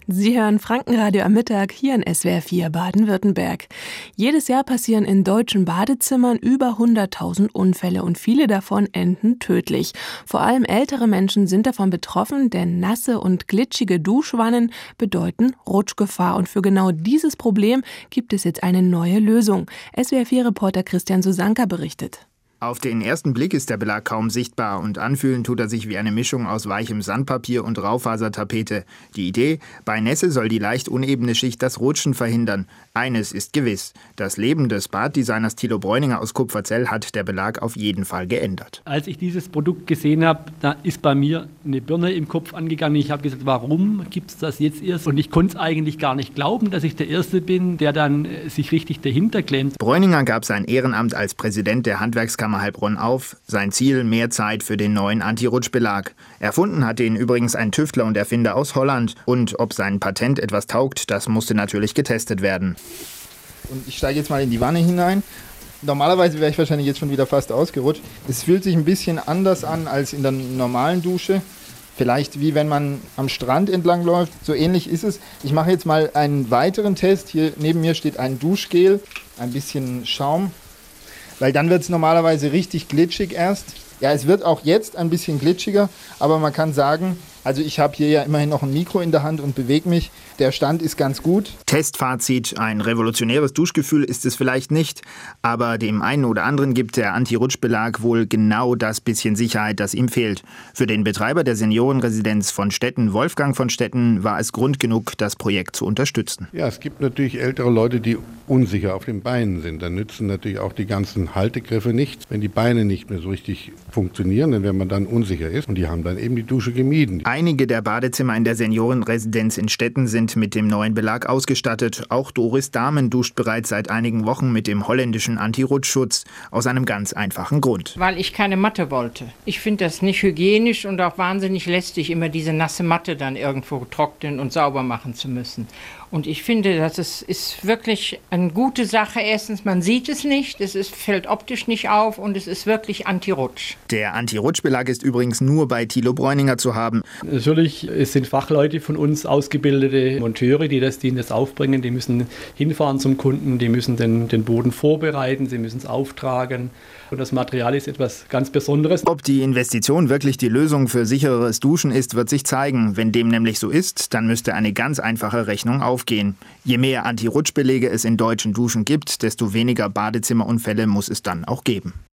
Sie hören Frankenradio am Mittag hier in SWR 4 Baden-Württemberg. Jedes Jahr passieren in deutschen Badezimmern über 100.000 Unfälle und viele davon enden tödlich. Vor allem ältere Menschen sind davon betroffen, denn nasse und glitschige Duschwannen bedeuten Rutschgefahr. Und für genau dieses Problem gibt es jetzt eine neue Lösung. SWR 4-Reporter Christian Susanka berichtet. Auf den ersten Blick ist der Belag kaum sichtbar und anfühlen tut er sich wie eine Mischung aus weichem Sandpapier und Raufasertapete. Die Idee: bei Nässe soll die leicht unebene Schicht das Rutschen verhindern. Eines ist gewiss: Das Leben des Baddesigners Thilo Bräuninger aus Kupferzell hat der Belag auf jeden Fall geändert. Als ich dieses Produkt gesehen habe, da ist bei mir eine Birne im Kopf angegangen. Ich habe gesagt, warum gibt es das jetzt erst? Und ich konnte es eigentlich gar nicht glauben, dass ich der Erste bin, der dann sich richtig dahinter klemmt. Bräuninger gab sein Ehrenamt als Präsident der Handwerkskammer Heilbronn auf. Sein Ziel: mehr Zeit für den neuen Anti-Rutsch-Belag. Erfunden hat ihn übrigens ein Tüftler und Erfinder aus Holland. Und ob sein Patent etwas taugt, das musste natürlich getestet werden. Und ich steige jetzt mal in die Wanne hinein. Normalerweise wäre ich wahrscheinlich jetzt schon wieder fast ausgerutscht. Es fühlt sich ein bisschen anders an als in der normalen Dusche. Vielleicht wie wenn man am Strand entlang läuft. So ähnlich ist es. Ich mache jetzt mal einen weiteren Test. Hier neben mir steht ein Duschgel, ein bisschen Schaum. Weil dann wird es normalerweise richtig glitschig erst. Ja, es wird auch jetzt ein bisschen glitschiger, aber man kann sagen, also ich habe hier ja immerhin noch ein Mikro in der Hand und bewege mich. Der Stand ist ganz gut. Testfazit: Ein revolutionäres Duschgefühl ist es vielleicht nicht, aber dem einen oder anderen gibt der Anti-Rutsch-Belag wohl genau das bisschen Sicherheit, das ihm fehlt. Für den Betreiber der Seniorenresidenz von Stetten, Wolfgang von Stetten, war es Grund genug, das Projekt zu unterstützen. Ja, es gibt natürlich ältere Leute, die unsicher auf den Beinen sind. Dann nützen natürlich auch die ganzen Haltegriffe nichts. Wenn die Beine nicht mehr so richtig funktionieren, dann wenn man dann unsicher ist. Und die haben dann eben die Dusche gemieden. Einige der Badezimmer in der Seniorenresidenz in Stetten sind mit dem neuen Belag ausgestattet. Auch Doris Dahmen duscht bereits seit einigen Wochen mit dem holländischen Anti-Rutsch-Schutz. Aus einem ganz einfachen Grund. Weil ich keine Matte wollte. Ich finde das nicht hygienisch und auch wahnsinnig lästig, immer diese nasse Matte dann irgendwo trocknen und sauber machen zu müssen. Und ich finde, das ist wirklich eine gute Sache. Erstens, man sieht es nicht, fällt optisch nicht auf und es ist wirklich Anti-Rutsch. Der Anti-Rutsch-Belag ist übrigens nur bei Thilo Bräuninger zu haben. Natürlich, es sind Fachleute von uns, ausgebildete Monteure, die das aufbringen. Die müssen hinfahren zum Kunden, die müssen den Boden vorbereiten, sie müssen es auftragen. Und das Material ist etwas ganz Besonderes. Ob die Investition wirklich die Lösung für sichereres Duschen ist, wird sich zeigen. Wenn dem nämlich so ist, dann müsste eine ganz einfache Rechnung aufgehen. Je mehr Anti-Rutsch-Belege es in deutschen Duschen gibt, desto weniger Badezimmerunfälle muss es dann auch geben.